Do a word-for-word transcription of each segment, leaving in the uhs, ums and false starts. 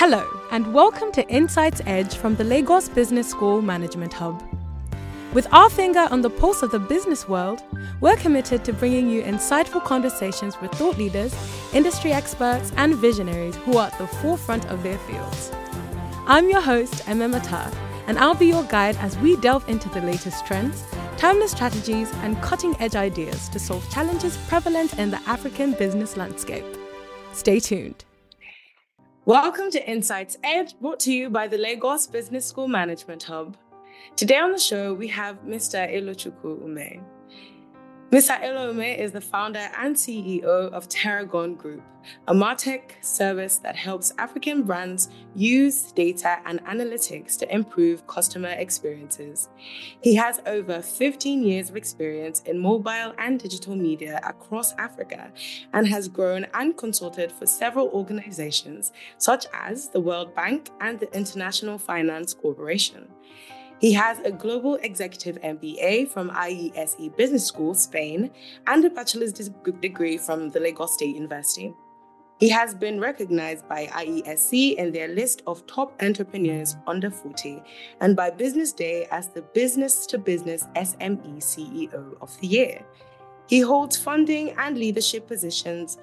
Hello, and welcome to Insights Edge from the Lagos Business School Management Hub. With our finger on the pulse of the business world, we're committed to bringing you insightful conversations with thought leaders, industry experts, and visionaries who are at the forefront of their fields. I'm your host, M M Atta, and I'll be your guide as we delve into the latest trends, timeless strategies, and cutting-edge ideas to solve challenges prevalent in the African business landscape. Stay tuned. Welcome to Insights Edge, brought to you by the Lagos Business School Management Hub. Today on the show, we have Mister Elochukwu Ume. Mister Elo Ume is the founder and C E O of Terragon Group, a MarTech service that helps African brands use data and analytics to improve customer experiences. He has over fifteen years of experience in mobile and digital media across Africa and has grown and consulted for several organizations such as the World Bank and the International Finance Corporation. He has a Global Executive M B A from I E S E Business School, Spain, and a bachelor's degree from the Lagos State University. He has been recognized by I E S C in their list of top entrepreneurs under forty and by Business Day as the Business to Business S M E C E O of the Year. He holds funding and leadership positions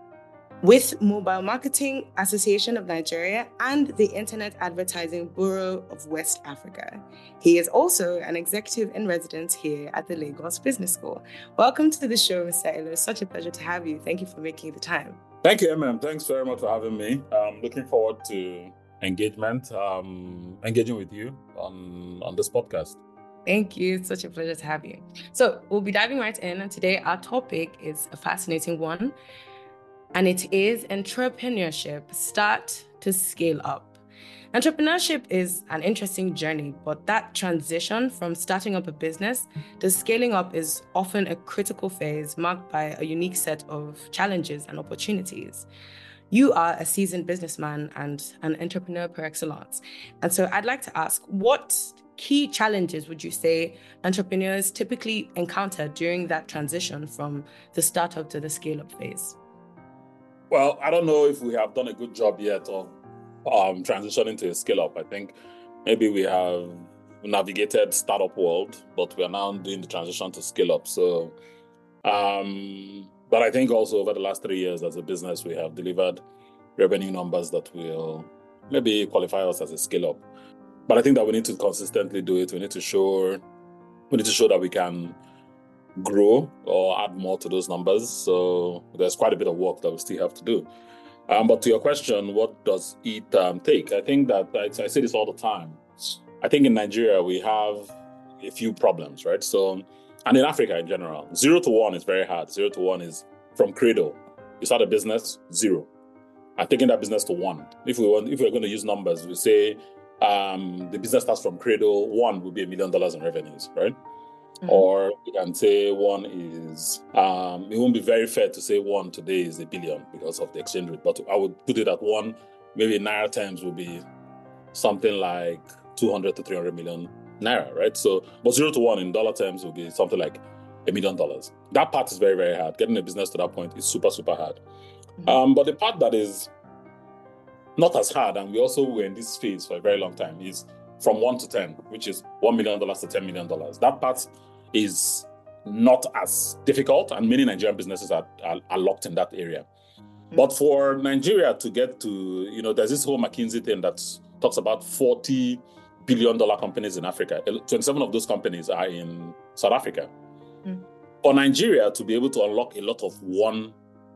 with Mobile Marketing Association of Nigeria and the Internet Advertising Bureau of West Africa. He is also an executive in residence here at the Lagos Business School. Welcome to the show, Mister Elo. Such a pleasure to have you. Thank you for making the time. Thank you, M M. Thanks very much for having me. I'm looking forward to engagement, um, engaging with you on, on this podcast. Thank you. It's such a pleasure to have you. So we'll be diving right in. And today our topic is a fascinating one. And it is entrepreneurship, start to scale up. Entrepreneurship is an interesting journey, but that transition from starting up a business to scaling up is often a critical phase marked by a unique set of challenges and opportunities. You are a seasoned businessman and an entrepreneur par excellence. And so I'd like to ask, what key challenges would you say entrepreneurs typically encounter during that transition from the startup to the scale-up phase? Well, I don't know if we have done a good job yet of um, transitioning to a scale-up. I think maybe we have navigated startup world, but we are now doing the transition to scale-up. So, um, but I think also over the last three years as a business, we have delivered revenue numbers that will maybe qualify us as a scale-up. But I think that we need to consistently do it. We need to show, we need to show that we can grow or add more to those numbers. So there's quite a bit of work that we still have to do. Um, but to your question, what does it um, take? I think that I, I say this all the time. I think in Nigeria, we have a few problems, right? So, and in Africa in general, zero to one is very hard. Zero to one is from cradle. You start a business, zero. And taking that business to one. If we want, if we're going to use numbers, we say um, the business starts from cradle, one would be a million dollars in revenues, right? Mm-hmm. Or you can say one is, um, it won't be very fair to say one today is a billion because of the exchange rate, but I would put it at one, maybe in Naira terms would be something like two hundred to three hundred million Naira, right? So, but zero to one in dollar terms would be something like a million dollars. That part is very, very hard. Getting a business to that point is super, super hard. Mm-hmm. Um, but the part that is not as hard, and we also were in this phase for a very long time, is from one to ten, which is one million dollars to ten million dollars. That part is not as difficult, and many Nigerian businesses are, are, are locked in that area. Mm-hmm. But for Nigeria to get to, you know, there's this whole McKinsey thing that talks about forty billion dollars companies in Africa. twenty-seven of those companies are in South Africa. Mm-hmm. For Nigeria to be able to unlock a lot of one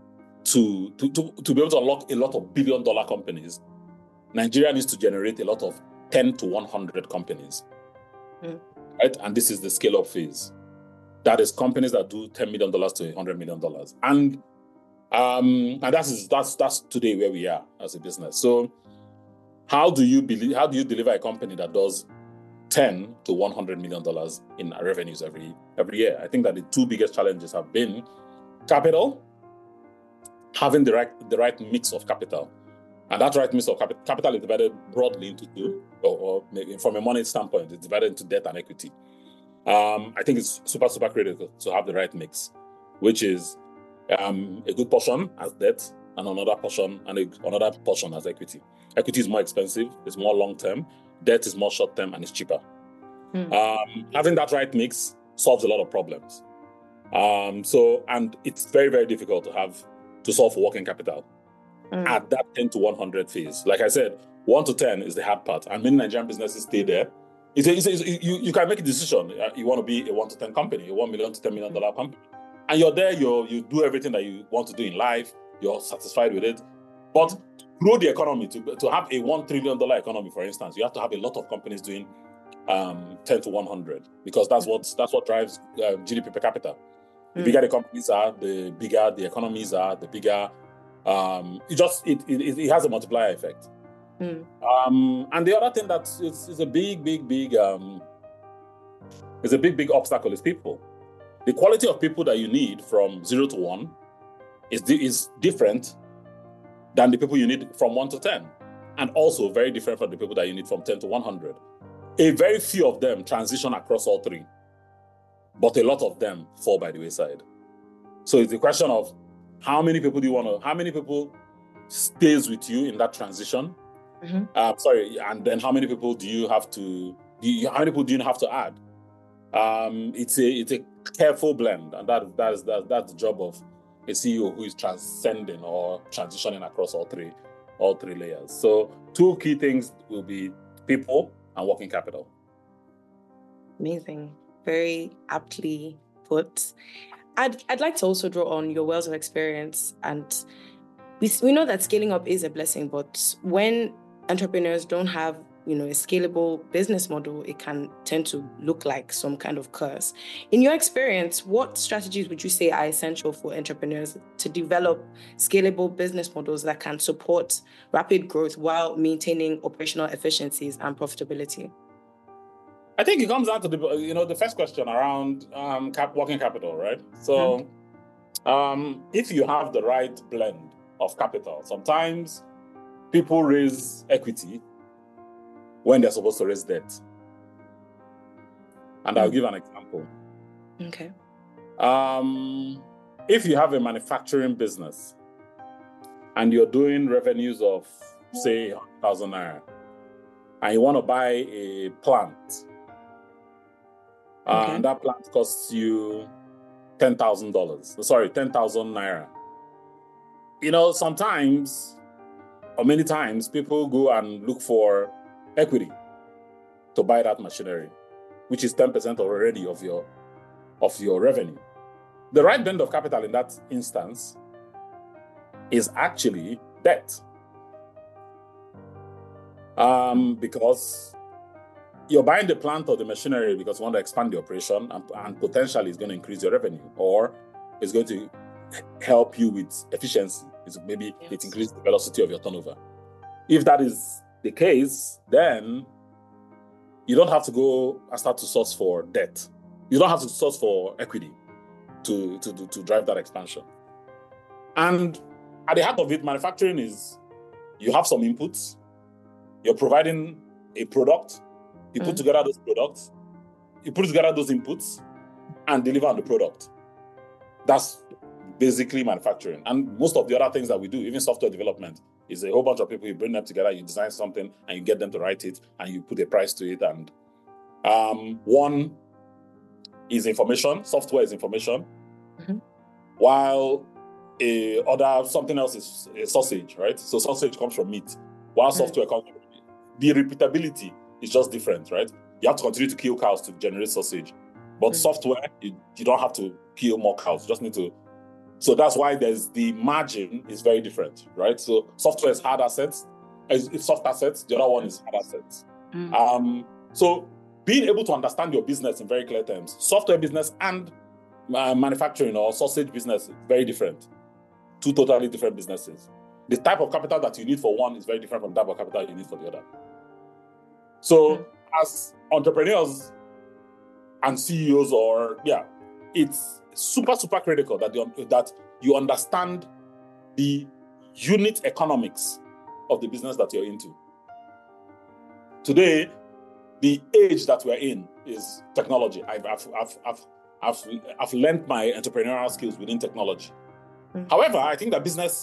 to, to, to, to be able to unlock a lot of billion dollar companies, Nigeria needs to generate a lot of ten to one hundred companies. Mm. Right? And this is the scale-up phase. That is companies that do ten million dollars to one hundred million dollars. And um, and that's that's that's today where we are as a business. So how do you believe how do you deliver a company that does ten to one hundred million dollars in revenues every every year? I think that the two biggest challenges have been capital, having the right the right mix of capital. And that right mix of capital, capital is divided broadly into two, or, or from a money standpoint, it's divided into debt and equity. Um, I think it's super, super critical to have the right mix, which is um, a good portion as debt and another portion and a, another portion as equity. Equity is more expensive, it's more long-term. Debt is more short-term, and it's cheaper. Mm. Um, having that right mix solves a lot of problems. Um, so, and it's very, very difficult to have to solve for working capital mm. at that ten to one hundred phase. Like I said, one to ten is the hard part, and many Nigerian businesses stay there. It's a, it's a, it's a, you, you can make a decision. You want to be a one to ten company, a one million to ten million dollar company, and you're there. You you do everything that you want to do in life. You're satisfied with it, but to grow the economy, to to have a one trillion dollar economy, for instance, you have to have a lot of companies doing um, ten to one hundred, because that's what that's what drives uh, G D P per capita. The mm. bigger the companies are, the bigger the economies are, the bigger um, it just it, it it has a multiplier effect. Mm. Um, and the other thing that is, is a big, big, big um, is a big, big obstacle is people. The quality of people that you need from zero to one is di- is different than the people you need from one to ten, and also very different from the people that you need from ten to one hundred. A very few of them transition across all three, but a lot of them fall by the wayside. So it's a question of how many people do you want to, how many people stays with you in that transition? Mm-hmm. Uh, sorry, and then how many people do you have to, do you, how many people do you have to add? Um, it's a it's a careful blend, and that that is that, that's the job of a C E O who is transcending or transitioning across all three all three layers. So two key things will be people and working capital. Amazing, very aptly put. I'd I'd like to also draw on your wells of experience, and we we know that scaling up is a blessing, but when entrepreneurs don't have, you know, a scalable business model, it can tend to look like some kind of curse. In your experience, what strategies would you say are essential for entrepreneurs to develop scalable business models that can support rapid growth while maintaining operational efficiencies and profitability? I think it comes down to the, you know, the first question around um, cap, working capital, right? So mm-hmm. um, if you have the right blend of capital, sometimes people raise equity when they're supposed to raise debt. And I'll give an example. Okay. Um, if you have a manufacturing business and you're doing revenues of, say, one hundred thousand naira, and you want to buy a plant, okay. and that plant costs you ten thousand dollars, sorry, ten thousand naira. You know, sometimes, or many times, people go and look for equity to buy that machinery, which is ten percent already of your of your revenue. The right blend of capital in that instance is actually debt. Um, because you're buying the plant or the machinery because you want to expand the operation, and, and potentially it's going to increase your revenue, or it's going to help you with efficiency. It's maybe yes. it increases the velocity of your turnover. If that is the case, then you don't have to go and start to source for debt. You don't have to source for equity to, to, to, to drive that expansion. And at the heart of it, manufacturing is you have some inputs, you're providing a product, you put mm. together those products, you put together those inputs and deliver on the product. That's basically manufacturing. And most of the other things that we do, even software development, is a whole bunch of people, you bring them together, you design something, and you get them to write it, and you put a price to it. And um, one is information, software is information, mm-hmm. while a other something else is a sausage, right? So sausage comes from meat, while mm-hmm. software comes from meat. The repeatability is just different, right? You have to continue to kill cows to generate sausage, but mm-hmm. software, you, you don't have to kill more cows, you just need to. So that's why there's the margin is very different, right? So software is hard assets, it's soft assets. The other one is hard assets. Mm. Um, so being able to understand your business in very clear terms, software business and uh, manufacturing or sausage business, very different. Two totally different businesses. The type of capital that you need for one is very different from the type of capital you need for the other. So mm. as entrepreneurs and C E Os, or yeah, it's super, super critical that you, that you understand the unit economics of the business that you're into. Today, the age that we're in is technology. I've, I've, I've, I've, I've, I've learned my entrepreneurial skills within technology. Mm-hmm. However, I think that business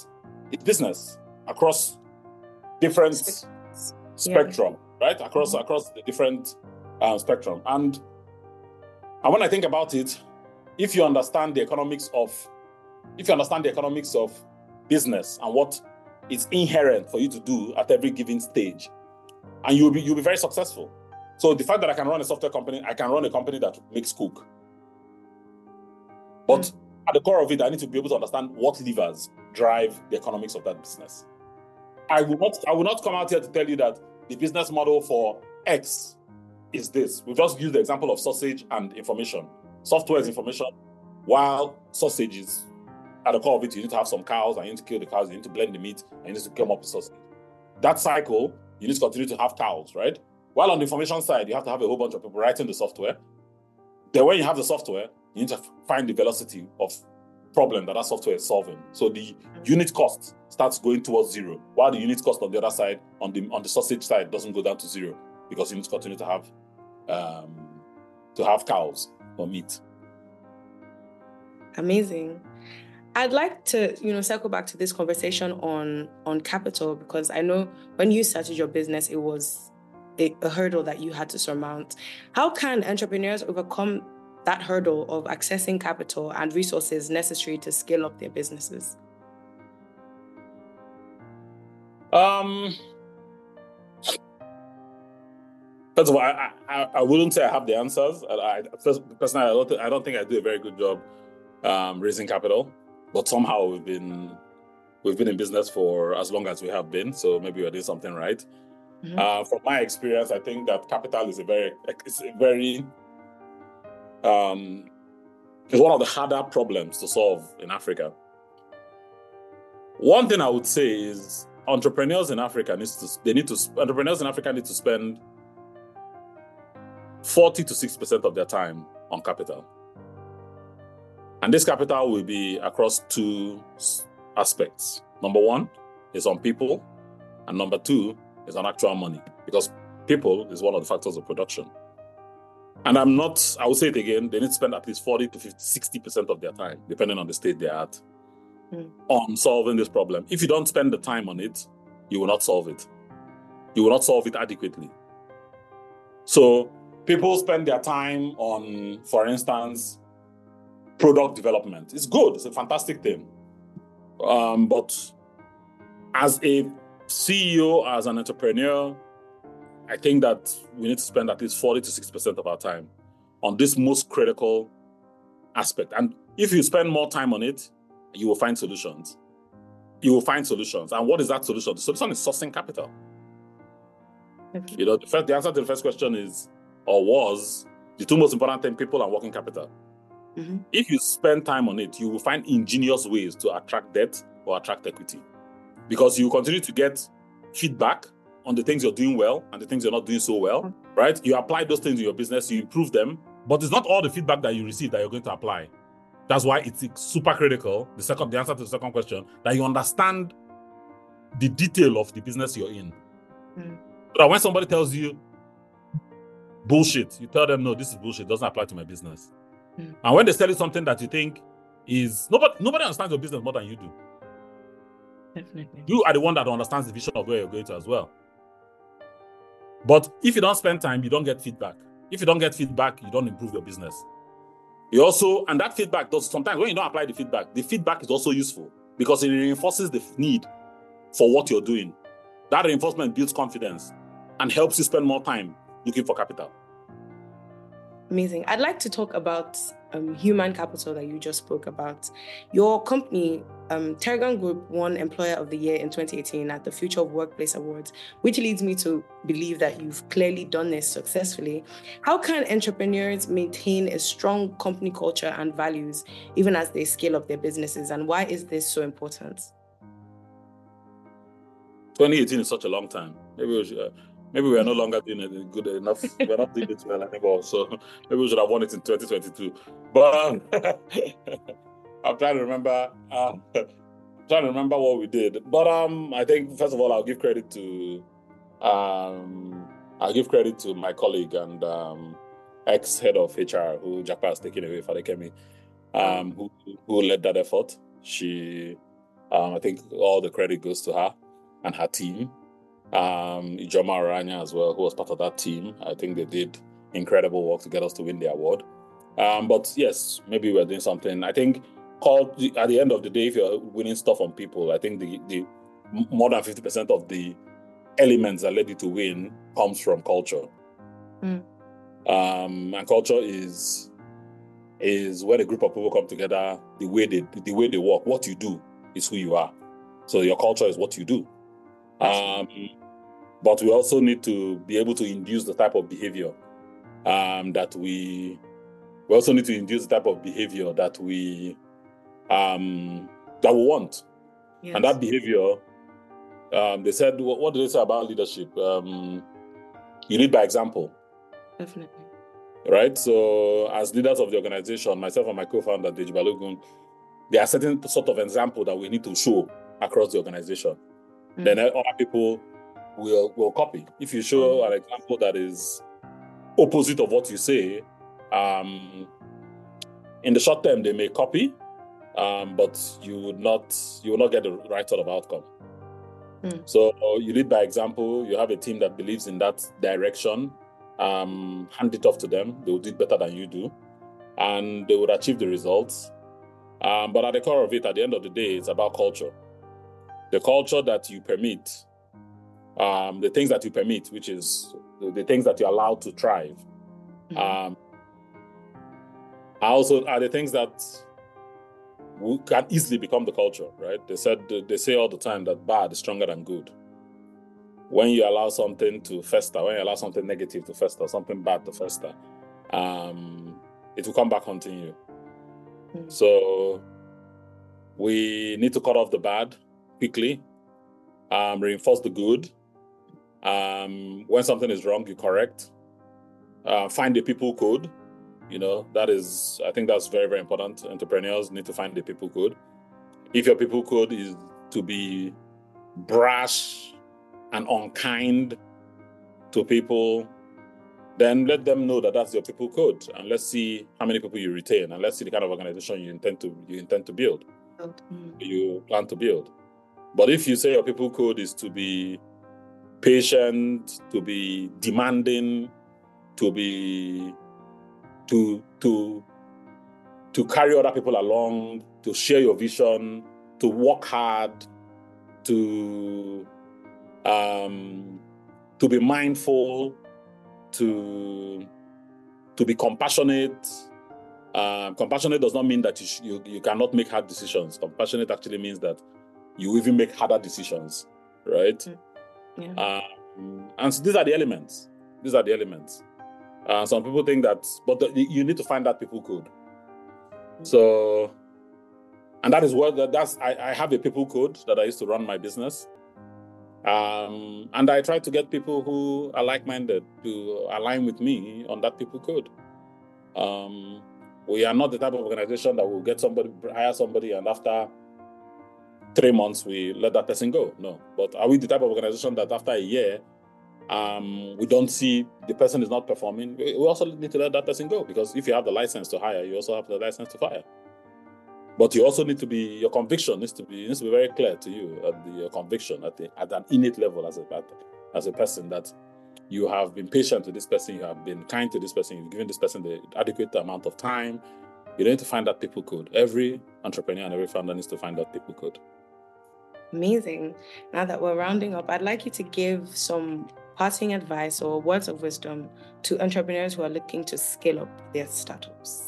it's business across different Spe- spectrum, yeah. right? Across mm-hmm. across the different um, spectrum. And, and when I think about it, if you understand the economics of, if you understand the economics of business and what is inherent for you to do at every given stage, and you'll be you'll be very successful. So the fact that I can run a software company, I can run a company that makes Coke. But mm. at the core of it, I need to be able to understand what levers drive the economics of that business. I will not I will not come out here to tell you that the business model for X is this. We've just used the example of sausage and information. Software is information, while sausage is at the core of it, you need to have some cows, and you need to kill the cows, you need to blend the meat, and you need to come up with sausage. That cycle, you need to continue to have cows, right? While on the information side, you have to have a whole bunch of people writing the software. Then when you have the software, you need to find the velocity of problem that that software is solving. So the unit cost starts going towards zero, while the unit cost on the other side, on the on the sausage side, doesn't go down to zero because you need to continue to have um, to have cows for meat. Amazing. I'd like to, you know, circle back to this conversation on on capital, because I know when you started your business, it was a, a hurdle that you had to surmount. How can entrepreneurs overcome that hurdle of accessing capital and resources necessary to scale up their businesses? Um, first of all, I, I, I wouldn't say I have the answers. I, I, first, personally, I don't, th- I don't think I do a very good job um, raising capital. But somehow we've been we've been in business for as long as we have been, so maybe we're doing something right. Mm-hmm. Uh, from my experience, I think that capital is a very it's a very um, it's one of the harder problems to solve in Africa. One thing I would say is entrepreneurs in Africa needs to they need to entrepreneurs in Africa need to spend forty to sixty percent of their time on capital. And this capital will be across two aspects. Number one is on people, and number two is on actual money, because people is one of the factors of production. And I'm not, I will say it again, they need to spend at least forty to fifty, sixty percent of their time, depending on the state they're at, mm. on solving this problem. If you don't spend the time on it, you will not solve it. You will not solve it adequately. So people spend their time on, for instance, product development. It's good. It's a fantastic thing. Um, but as a C E O, as an entrepreneur, I think that we need to spend at least forty to sixty percent of our time on this most critical aspect. And if you spend more time on it, you will find solutions. You will find solutions. And what is that solution? The solution is sourcing capital. Okay. You know, the, first, the answer to the first question is, or was, the two most important things, people and working capital. Mm-hmm. If you spend time on it, you will find ingenious ways to attract debt or attract equity, because you continue to get feedback on the things you're doing well and the things you're not doing so well, mm-hmm. right? You apply those things in your business, you improve them, but it's not all the feedback that you receive that you're going to apply. That's why it's super critical, the second, the answer to the second question, that you understand the detail of the business you're in. Mm-hmm. So that when somebody tells you bullshit, you tell them, no, this is bullshit, it doesn't apply to my business. Mm. And when they tell you something that you think is nobody nobody understands your business more than you do. Definitely. You are the one that understands the vision of where you're going to as well. But if you don't spend time, you don't get feedback. If you don't get feedback, you don't improve your business. You also, and that feedback does sometimes when you don't apply the feedback, the feedback is also useful because it reinforces the need for what you're doing. That reinforcement builds confidence and helps you spend more time looking for capital. Amazing. I'd like to talk about um, human capital that you just spoke about. Your company, um, Terragon Group, won Employer of the Year in twenty eighteen at the Future of Workplace Awards, which leads me to believe that you've clearly done this successfully. How can entrepreneurs maintain a strong company culture and values even as they scale up their businesses? And why is this so important? twenty eighteen is such a long time. Maybe we should... Uh... Maybe we are no longer doing it good enough. We're not doing it well anymore. So maybe we should have won it in twenty twenty-two. But um, I'm trying to remember. Uh, trying to remember what we did. But um, I think first of all, I'll give credit to um, I'll give credit to my colleague and um, ex-head of H R, who Japa has taken away, Fadekemi, um, who who led that effort. She Um, I think all the credit goes to her and her team. Um, Ijoma Aranya as well, who was part of that team. I think they did incredible work to get us to win the award. Um, but yes, maybe we're doing something. I think called, at the end of the day, if you're winning stuff on people, I think the, the more than fifty percent of the elements that led you to win comes from culture. Mm. Um, and culture is is when a group of people come together, the way they the way they work, what you do is who you are. So your culture is what you do. Um, but we also need to be able to induce the type of behavior um, that we. We also need to induce the type of behavior that we um, that we want, Yes. and that behavior. Um, they said, what, what do they say about leadership? Um, you lead by example. Definitely. Right. So, as leaders of the organization, myself and my co-founder Deji Balogun, there are certain sort of example that we need to show across the organization. Mm. Then other people will will copy. If you show mm. an example that is opposite of what you say, um, in the short term they may copy, um, but you would not you will not get the right sort of outcome. Mm. So you lead by example. You have a team that believes in that direction. Um, hand it off to them. They will do it better than you do, and they would achieve the results. Um, but at the core of it, at the end of the day, it's about culture. The culture that you permit, um, the things that you permit, which is the, the things that you're allowed to thrive, mm-hmm. um, are also are the things that can easily become the culture, right? They said they say all the time that bad is stronger than good. When you allow something to fester, when you allow something negative to fester, something bad to fester, um, it will come back haunting you. Mm-hmm. So we need to cut off the bad quickly, um, reinforce the good. Um, when something is wrong, you correct. Uh, find the people code. You know, that is, I think that's very, very important. Entrepreneurs need to find the people code. If your people code is to be brash and unkind to people, then let them know that that's your people code, and let's see how many people you retain, and let's see the kind of organization you intend to you intend to build, mm-hmm. you plan to build. But if you say your people code is to be patient, to be demanding, to be to to to carry other people along, to share your vision, to work hard, to um, to be mindful, to to be compassionate. Um, compassionate does not mean that you, sh- you you cannot make hard decisions. Compassionate actually means that you even make harder decisions, right? Yeah. Um, and so these are the elements. These are the elements. Uh, some people think that, but the, you need to find that people code. So, and that is what that, that's. I, I have a people code that I used to run my business, um, and I try to get people who are like-minded to align with me on that people code. Um, we are not the type of organization that will get somebody, hire somebody, and after three months we let that person go. No, but are we the type of organization that after a year, um, we don't see the person is not performing? We also need to let that person go, because if you have the license to hire, you also have the license to fire. But you also need to be, your conviction needs to be needs to be very clear to you at the your conviction at the at an innate level as a as a person, that you have been patient with this person, you have been kind to this person, you've given this person the adequate amount of time. You need to find that people code. Every entrepreneur and every founder needs to find that people code. Amazing. Now that we're rounding up, I'd like you to give some parting advice or words of wisdom to entrepreneurs who are looking to scale up their startups.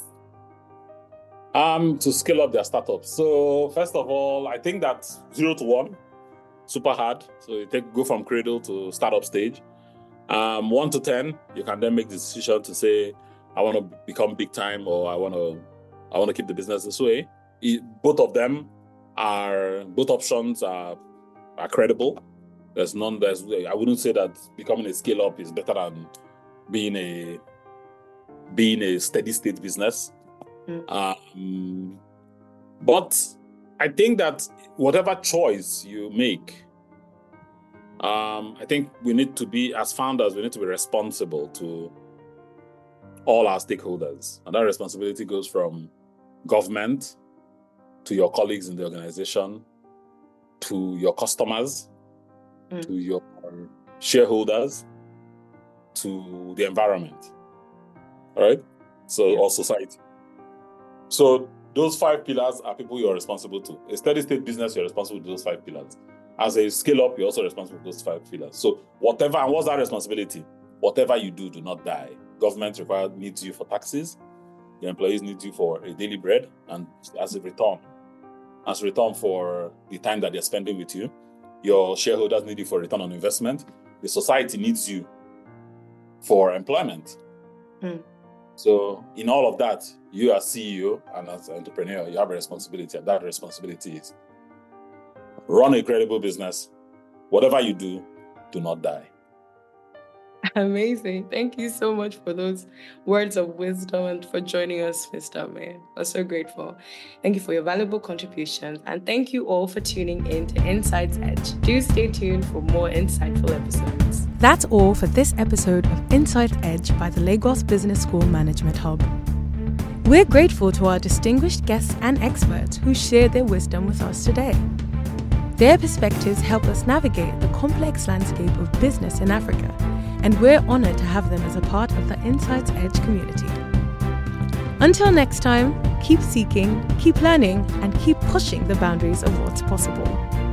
Um, to scale up their startups. So first of all, I think that zero to one, super hard. So you take go from cradle to startup stage. Um, one to ten, you can then make the decision to say, I want to become big time, or I want to, I want to keep the business this way. It, both of them are, both options are, are credible. There's none. There's. I wouldn't say that becoming a scale up is better than being a, being a steady state business. Mm. Um, but I think that whatever choice you make, um, I think we need to be, as founders, we need to be responsible to all our stakeholders. And that responsibility goes from government to your colleagues in the organization, to your customers, Mm. to your shareholders, to the environment. All right? So, Yeah. or society. So, those five pillars are people you're responsible to. A steady state business, you're responsible to those five pillars. As a scale up, you're also responsible for those five pillars. So, whatever, and what's that responsibility? Whatever you do, do not die. Government requires needs you for taxes. Your employees need you for a daily bread, and as a return, as a return for the time that they're spending with you. Your shareholders need you for return on investment. The society needs you for employment. Mm. So in all of that, you as C E O and as an entrepreneur, you have a responsibility, and that responsibility is run a credible business. Whatever you do, do not die. Amazing. Thank you so much for those words of wisdom and for joining us, Mister May. We're so grateful. Thank you for your valuable contributions, and thank you all for tuning in to Insights Edge. Do stay tuned for more insightful episodes. That's all for this episode of Insights Edge by the Lagos Business School Management Hub. We're grateful to our distinguished guests and experts who shared their wisdom with us today. Their perspectives help us navigate the complex landscape of business in Africa, and we're honored to have them as a part of the Insights Edge community. Until next time, keep seeking, keep learning, and keep pushing the boundaries of what's possible.